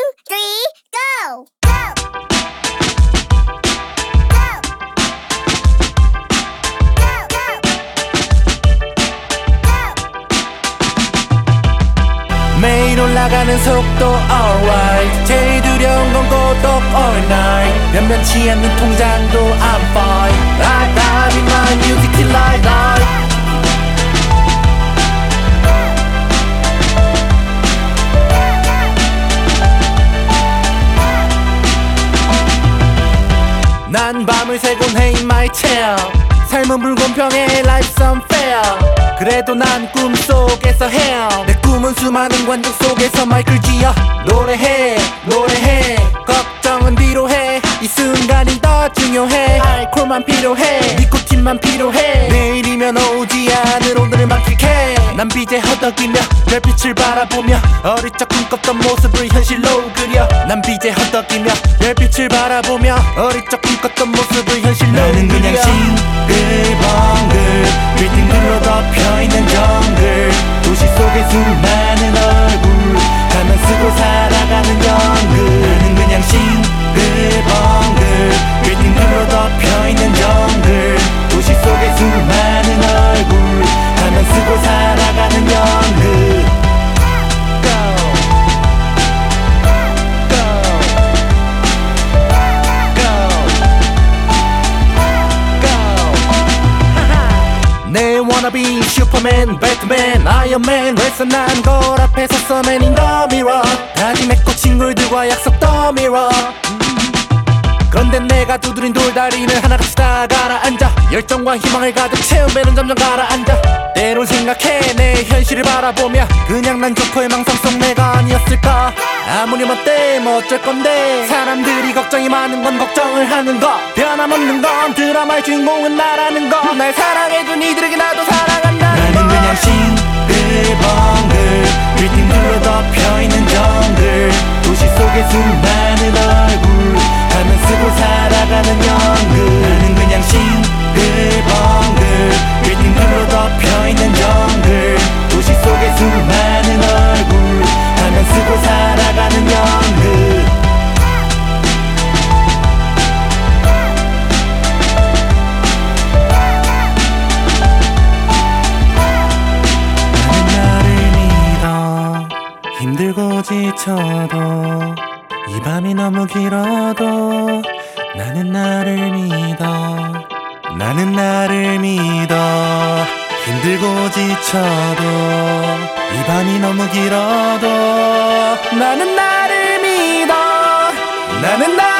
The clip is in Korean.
three, go! 매일 올라가는 속도 alright 제일 두려운 건 고독 all night 변변치 않는 통장도 I'm fine I dive in my music till I die 난 밤을 새곤 해 in my chair 삶은 불공평해 life's unfair 그래도 난 꿈속에서 헤어 내 꿈은 수많은 관중 속에서 마이크를 쥐어 노래해 노래해 걱정은 뒤로 해 이 순간이 더 중요해 알코올만 필요해 니코틴만 필요해 내일이면 오지 않을 오늘을 만끽해 난 BJ 허덕이며 별빛을 바라보며 어릴 적 꿈꿨던 모습을 현실로 그려 난 BJ 허덕이며 별빛을 바라보며 어릴 적 꿈꿨던 모습을 현실로 나는 그냥 싱글벙글 빌딩들로 덮여있는 정글 도시 속의 수많은 얼굴 가면 쓰고 살아가는 연극 나는 그냥 싱글벙글 빌딩들로 덮여있는 정글 도시 속의 수많은 얼굴 가면 쓰고 살아가는 연극 내 wannabe 슈퍼맨 배트맨 아이언맨 왜서 난 거울 앞에 섰어 man in the mirror 다짐했고 친구들과 약속 the mirror 그런데 내가 두드린 돌다리는 하나같이 다 가라앉아 열정과 희망을 가득 채운 배는 점점 가라앉아 때론 생각해 내 현실을 바라보며 그냥 난 조커의 망상 속 내가 아니었을까 아무리 멋대 뭐 어쩔 건데 사람들이 걱정이 많은 건 걱정을 하는 거 변함없는 건 드라마의 주인공은 나라는 거 날 사랑해준 이들에게 나도 사랑한다는 거 나는 그냥 싱글벙글 빌딩들로 덮여있는 정글 도시 속의 수많은 얼굴 가면 쓰고 살아가는 연극 나는 그냥 싱글벙글 빌딩들로 덮여있는 정글 도시 속의 수많은 얼굴 가면 쓰고 살아가는 연극 힘들고 지쳐도 이 밤이 너무 길어도 나는 나를 믿어 나는 나를 믿어 힘들고 지쳐도 이 밤이 너무 길어도 나는 나를 믿어 나는 나를